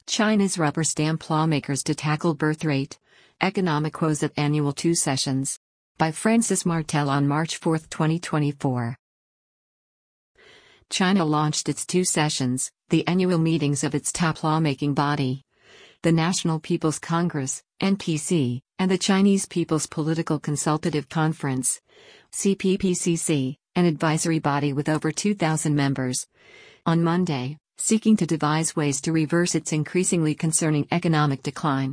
China's rubber stamp lawmakers to tackle birth rate, economic woes at annual two sessions. By Francis Martel on March 4, 2024. China launched its two sessions, the annual meetings of its top lawmaking body, the National People's Congress, NPC, and the Chinese People's Political Consultative Conference, CPPCC, an advisory body with over 2,000 members, on Monday, seeking to devise ways to reverse its increasingly concerning economic decline.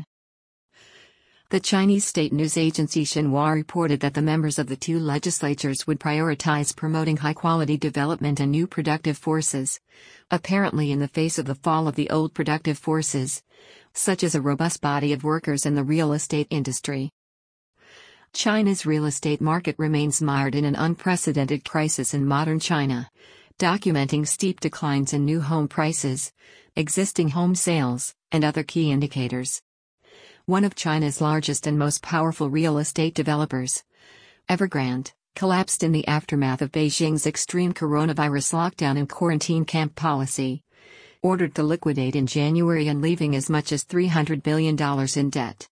The Chinese state news agency Xinhua reported that the members of the two legislatures would prioritize promoting high-quality development and new productive forces, apparently in the face of the fall of the old productive forces, such as a robust body of workers in the real estate industry. China's real estate market remains mired in an unprecedented crisis in modern China, documenting steep declines in new home prices, existing home sales, and other key indicators. One of China's largest and most powerful real estate developers, Evergrande, collapsed in the aftermath of Beijing's extreme coronavirus lockdown and quarantine camp policy, ordered to liquidate in January and leaving as much as $300 billion in debt.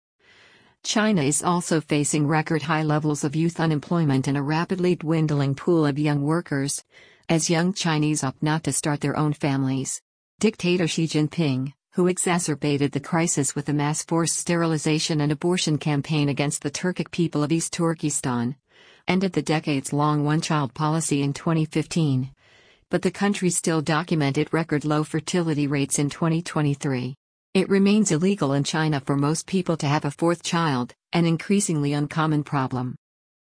China is also facing record high levels of youth unemployment and a rapidly dwindling pool of young workers, as young Chinese opt not to start their own families. Dictator Xi Jinping, who exacerbated the crisis with a mass forced sterilization and abortion campaign against the Turkic people of East Turkestan, ended the decades-long one-child policy in 2015. But the country still documented record low fertility rates in 2023. It remains illegal in China for most people to have a fourth child, an increasingly uncommon problem.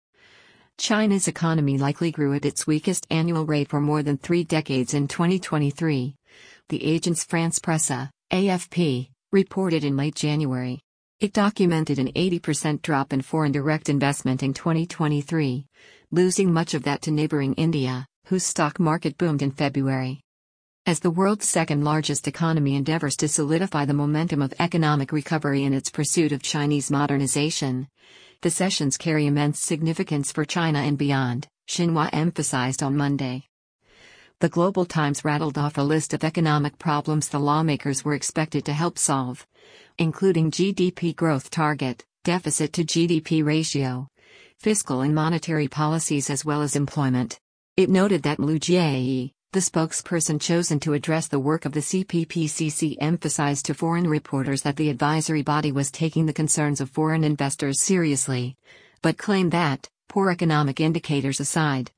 China's economy likely grew at its weakest annual rate for more than 3 decades in 2023, the Agence France-Presse, AFP, reported in late January. It documented an 80% drop in foreign direct investment in 2023, losing much of that to neighboring India, whose stock market boomed in February. As the world's second-largest economy endeavors to solidify the momentum of economic recovery in its pursuit of Chinese modernization, the sessions carry immense significance for China and beyond, Xinhua emphasized on Monday. The Global Times rattled off a list of economic problems the lawmakers were expected to help solve, including GDP growth target, deficit to GDP ratio, fiscal and monetary policies as well as employment. It noted that Liu Jie, the spokesperson chosen to address the work of the CPPCC, emphasized to foreign reporters that the advisory body was taking the concerns of foreign investors seriously, but claimed that, poor economic indicators aside,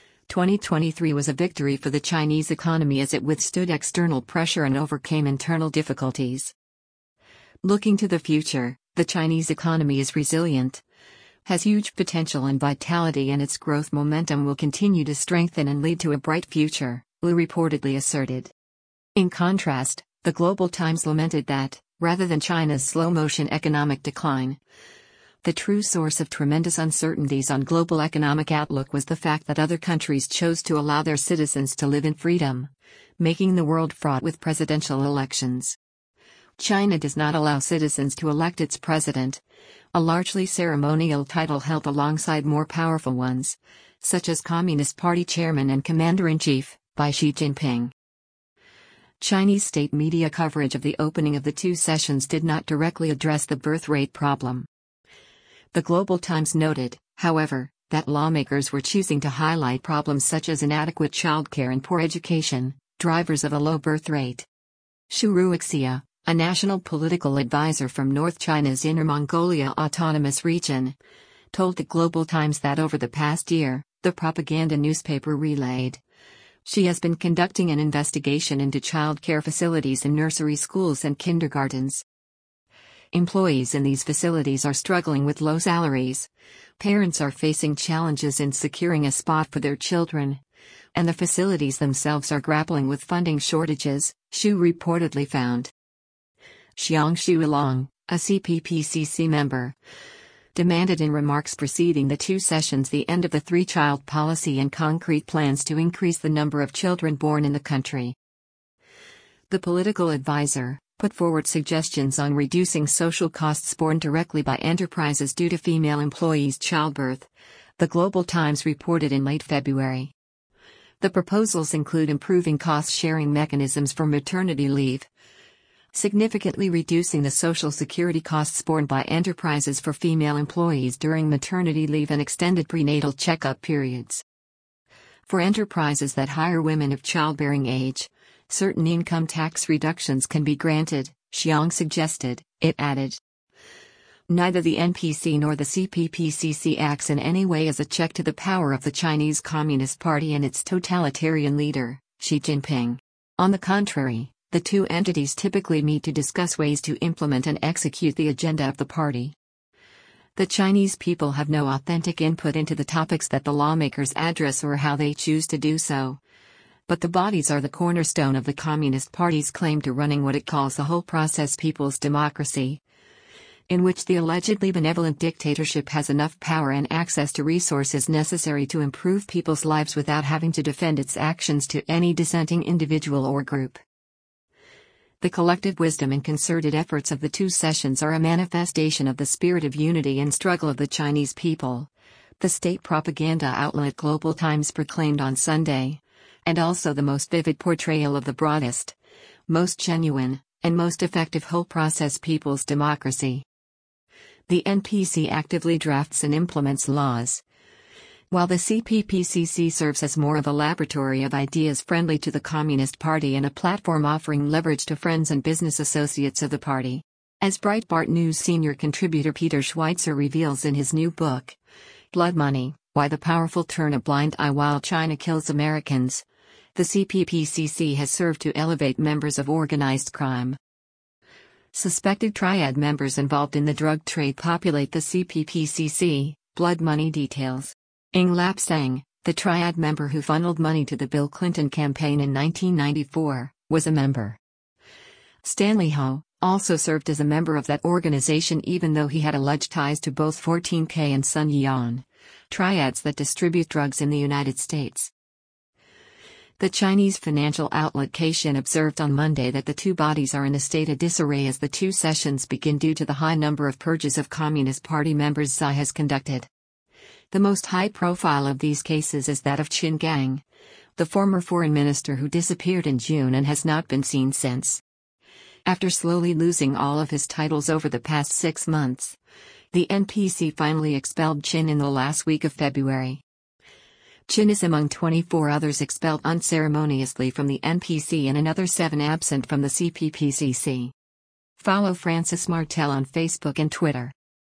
2023 was a victory for the Chinese economy as it withstood external pressure and overcame internal difficulties. Looking to the future, the Chinese economy is resilient, has huge potential and vitality, and its growth momentum will continue to strengthen and lead to a bright future, Liu reportedly asserted. In contrast, the Global Times lamented that, rather than China's slow-motion economic decline, the true source of tremendous uncertainties on global economic outlook was the fact that other countries chose to allow their citizens to live in freedom, making the world fraught with presidential elections. China does not allow citizens to elect its president, a largely ceremonial title held alongside more powerful ones, such as Communist Party chairman and commander-in-chief, by Xi Jinping. Chinese state media coverage of the opening of the two sessions did not directly address the birth rate problem. The Global Times noted, however, that lawmakers were choosing to highlight problems such as inadequate childcare and poor education, drivers of a low birth rate. Xu Ruixia, a national political advisor from North China's Inner Mongolia Autonomous Region, told the Global Times that over the past year, the propaganda newspaper relayed, she has been conducting an investigation into child care facilities in nursery schools and kindergartens. Employees in these facilities are struggling with low salaries, parents are facing challenges in securing a spot for their children, and the facilities themselves are grappling with funding shortages, Xu reportedly found. Xiang Shuilong, a CPPCC member, demanded in remarks preceding the two sessions the end of the three-child policy and concrete plans to increase the number of children born in the country. The political advisor put forward suggestions on reducing social costs borne directly by enterprises due to female employees' childbirth, the Global Times reported in late February. The proposals include improving cost-sharing mechanisms for maternity leave, significantly reducing the Social Security costs borne by enterprises for female employees during maternity leave and extended prenatal checkup periods. For enterprises that hire women of childbearing age, certain income tax reductions can be granted, Xiong suggested, it added. Neither the NPC nor the CPPCC acts in any way as a check to the power of the Chinese Communist Party and its totalitarian leader, Xi Jinping. On the contrary, the two entities typically meet to discuss ways to implement and execute the agenda of the party. The Chinese people have no authentic input into the topics that the lawmakers address or how they choose to do so. But the bodies are the cornerstone of the Communist Party's claim to running what it calls the whole process people's democracy, in which the allegedly benevolent dictatorship has enough power and access to resources necessary to improve people's lives without having to defend its actions to any dissenting individual or group. The collective wisdom and concerted efforts of the two sessions are a manifestation of the spirit of unity and struggle of the Chinese people, the state propaganda outlet Global Times proclaimed on Sunday, and also the most vivid portrayal of the broadest, most genuine, and most effective whole process people's democracy. The NPC actively drafts and implements laws, while the CPPCC serves as more of a laboratory of ideas friendly to the Communist Party and a platform offering leverage to friends and business associates of the party. As Breitbart News senior contributor Peter Schweitzer reveals in his new book, Blood Money, Why the Powerful Turn a Blind Eye While China Kills Americans, the CPPCC has served to elevate members of organized crime. Suspected triad members involved in the drug trade populate the CPPCC, Blood Money details. Ng Lap Seng, the triad member who funneled money to the Bill Clinton campaign in 1994, was a member. Stanley Ho also served as a member of that organization even though he had alleged ties to both 14K and Sun Yan, triads that distribute drugs in the United States. The Chinese financial outlet Caixin observed on Monday that the two bodies are in a state of disarray as the two sessions begin due to the high number of purges of Communist Party members Xi has conducted. The most high-profile of these cases is that of Qin Gang, the former foreign minister who disappeared in June and has not been seen since. After slowly losing all of his titles over the past 6 months, the NPC finally expelled Qin in the last week of February. Qin is among 24 others expelled unceremoniously from the NPC and another 7 absent from the CPPCC. Follow Francis Martel on Facebook and Twitter.